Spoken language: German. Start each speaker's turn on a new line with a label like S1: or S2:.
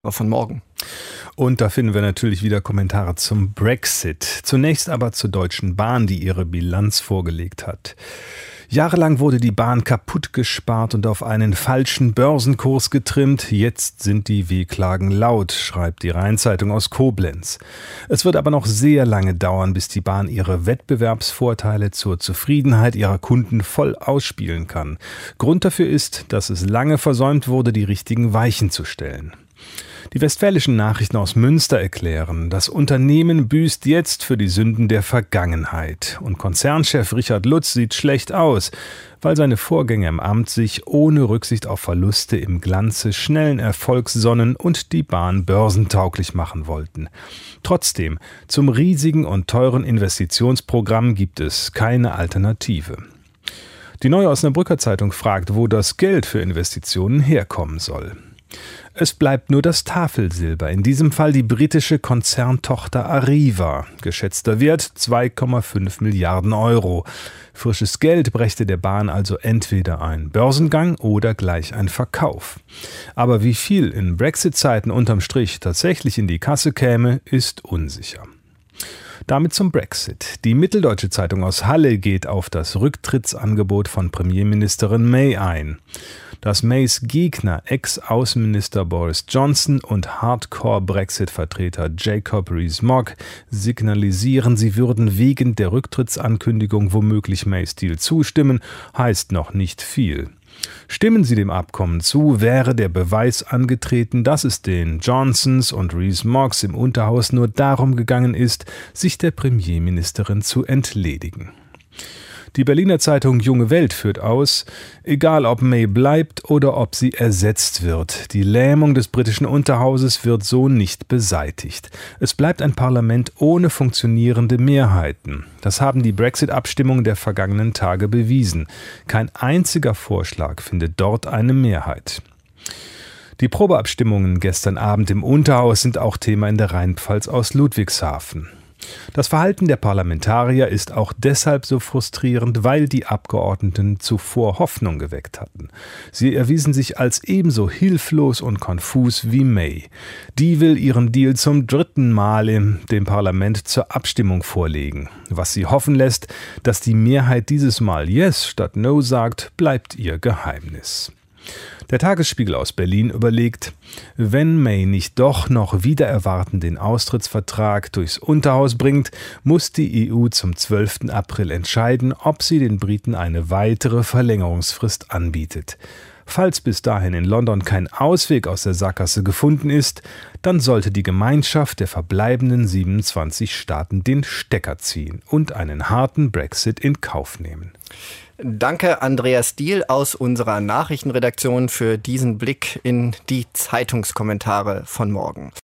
S1: von morgen.
S2: Und da finden wir natürlich wieder Kommentare zum Brexit. Zunächst aber zur Deutschen Bahn, die ihre Bilanz vorgelegt hat. Jahrelang wurde die Bahn kaputt gespart und auf einen falschen Börsenkurs getrimmt. Jetzt sind die Wehklagen laut, schreibt die Rheinzeitung aus Koblenz. Es wird aber noch sehr lange dauern, bis die Bahn ihre Wettbewerbsvorteile zur Zufriedenheit ihrer Kunden voll ausspielen kann. Grund dafür ist, dass es lange versäumt wurde, die richtigen Weichen zu stellen. Die Westfälischen Nachrichten aus Münster erklären, das Unternehmen büßt jetzt für die Sünden der Vergangenheit. Und Konzernchef Richard Lutz sieht schlecht aus, weil seine Vorgänger im Amt sich ohne Rücksicht auf Verluste im Glanze schnellen Erfolgs sonnen und die Bahn börsentauglich machen wollten. Trotzdem, zum riesigen und teuren Investitionsprogramm gibt es keine Alternative. Die Neue Osnabrücker Zeitung fragt, wo das Geld für Investitionen herkommen soll. Es bleibt nur das Tafelsilber, in diesem Fall die britische Konzerntochter Arriva. Geschätzter Wert 2,5 Milliarden Euro. Frisches Geld brächte der Bahn also entweder ein Börsengang oder gleich ein Verkauf. Aber wie viel in Brexit-Zeiten unterm Strich tatsächlich in die Kasse käme, ist unsicher. Damit zum Brexit. Die Mitteldeutsche Zeitung aus Halle geht auf das Rücktrittsangebot von Premierministerin May ein. Dass Mays Gegner, Ex-Außenminister Boris Johnson und Hardcore-Brexit-Vertreter Jacob Rees-Mogg signalisieren, sie würden wegen der Rücktrittsankündigung womöglich Mays Deal zustimmen, heißt noch nicht viel. Stimmen sie dem Abkommen zu, wäre der Beweis angetreten, dass es den Johnsons und Rees-Moggs im Unterhaus nur darum gegangen ist, sich der Premierministerin zu entledigen. Die Berliner Zeitung Junge Welt führt aus, egal ob May bleibt oder ob sie ersetzt wird, die Lähmung des britischen Unterhauses wird so nicht beseitigt. Es bleibt ein Parlament ohne funktionierende Mehrheiten. Das haben die Brexit-Abstimmungen der vergangenen Tage bewiesen. Kein einziger Vorschlag findet dort eine Mehrheit. Die Probeabstimmungen gestern Abend im Unterhaus sind auch Thema in der Rheinpfalz aus Ludwigshafen. Das Verhalten der Parlamentarier ist auch deshalb so frustrierend, weil die Abgeordneten zuvor Hoffnung geweckt hatten. Sie erwiesen sich als ebenso hilflos und konfus wie May. Die will ihren Deal zum 3. Mal dem Parlament zur Abstimmung vorlegen. Was sie hoffen lässt, dass die Mehrheit dieses Mal Yes statt No sagt, bleibt ihr Geheimnis. Der Tagesspiegel aus Berlin überlegt, wenn May nicht doch noch wider Erwarten den Austrittsvertrag durchs Unterhaus bringt, muss die EU zum 12. April entscheiden, ob sie den Briten eine weitere Verlängerungsfrist anbietet. Falls bis dahin in London kein Ausweg aus der Sackgasse gefunden ist, dann sollte die Gemeinschaft der verbleibenden 27 Staaten den Stecker ziehen und einen harten Brexit in Kauf nehmen.
S1: Danke, Andreas Diehl aus unserer Nachrichtenredaktion für diesen Blick in die Zeitungskommentare von morgen.